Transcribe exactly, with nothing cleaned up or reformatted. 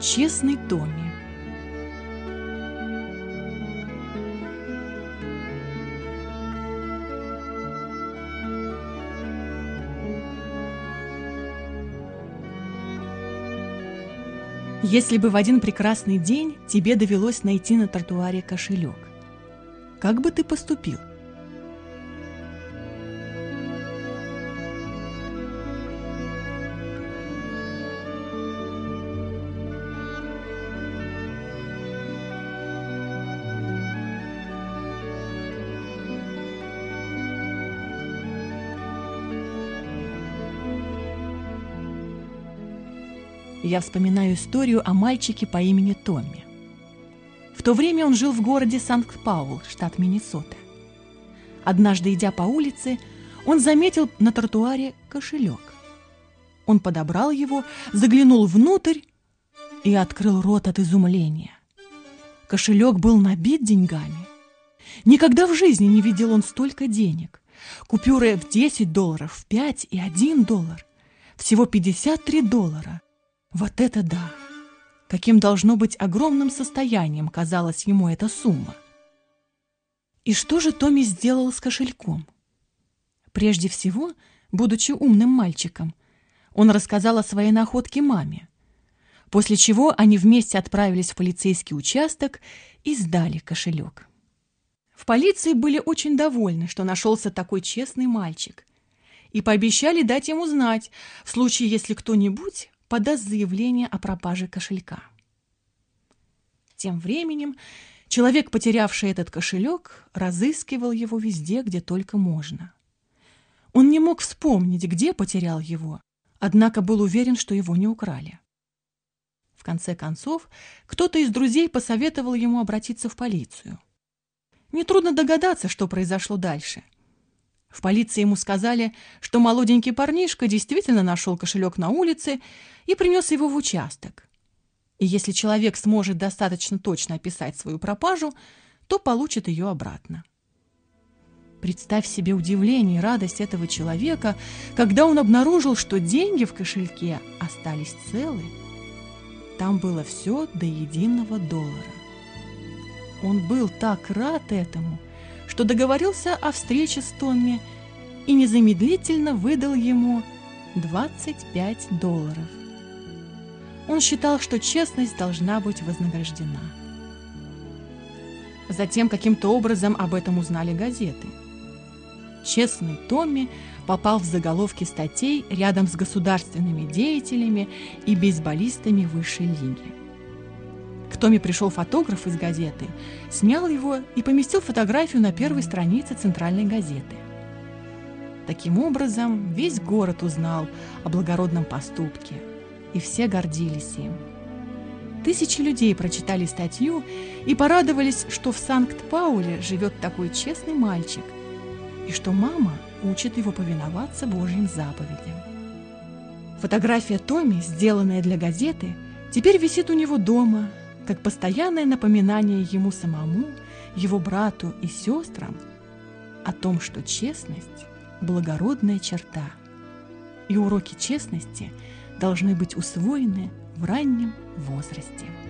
Честный Томми. Если бы в один прекрасный день тебе довелось найти на тротуаре кошелек, как бы ты поступил? Я вспоминаю историю о мальчике по имени Томми. В то время он жил в городе Санкт-Паул, штат Миннесота. Однажды, идя по улице, он заметил на тротуаре кошелек. Он подобрал его, заглянул внутрь и открыл рот от изумления. Кошелек был набит деньгами. Никогда в жизни не видел он столько денег. Купюры в десять долларов, в пять и один доллар. Всего пятьдесят три доллара. Вот это да! Каким должно быть огромным состоянием казалась ему эта сумма. И что же Томми сделал с кошельком? Прежде всего, будучи умным мальчиком, он рассказал о своей находке маме, после чего они вместе отправились в полицейский участок и сдали кошелек. В полиции были очень довольны, что нашелся такой честный мальчик, и пообещали дать ему знать, в случае, если кто-нибудь подаст заявление о пропаже кошелька. Тем временем человек, потерявший этот кошелек, разыскивал его везде, где только можно. Он не мог вспомнить, где потерял его, однако был уверен, что его не украли. В конце концов, кто-то из друзей посоветовал ему обратиться в полицию. Нетрудно догадаться, что произошло дальше. В полиции ему сказали, что молоденький парнишка действительно нашел кошелек на улице и принес его в участок. И если человек сможет достаточно точно описать свою пропажу, то получит ее обратно. Представь себе удивление и радость этого человека, когда он обнаружил, что деньги в кошельке остались целы. Там было все до единого доллара. Он был так рад этому, что договорился о встрече с Томми и незамедлительно выдал ему двадцать пять долларов. Он считал, что честность должна быть вознаграждена. Затем каким-то образом об этом узнали газеты. Честный Томми попал в заголовки статей рядом с государственными деятелями и бейсболистами высшей лиги. К Томми пришел фотограф из газеты, снял его и поместил фотографию на первой странице центральной газеты. Таким образом, весь город узнал о благородном поступке, и все гордились им. Тысячи людей прочитали статью и порадовались, что в Санкт-Пауле живет такой честный мальчик, и что мама учит его повиноваться Божьим заповедям. Фотография Томми, сделанная для газеты, теперь висит у него дома, как постоянное напоминание ему самому, его брату и сестрам о том, что честность – благородная черта, и уроки честности должны быть усвоены в раннем возрасте.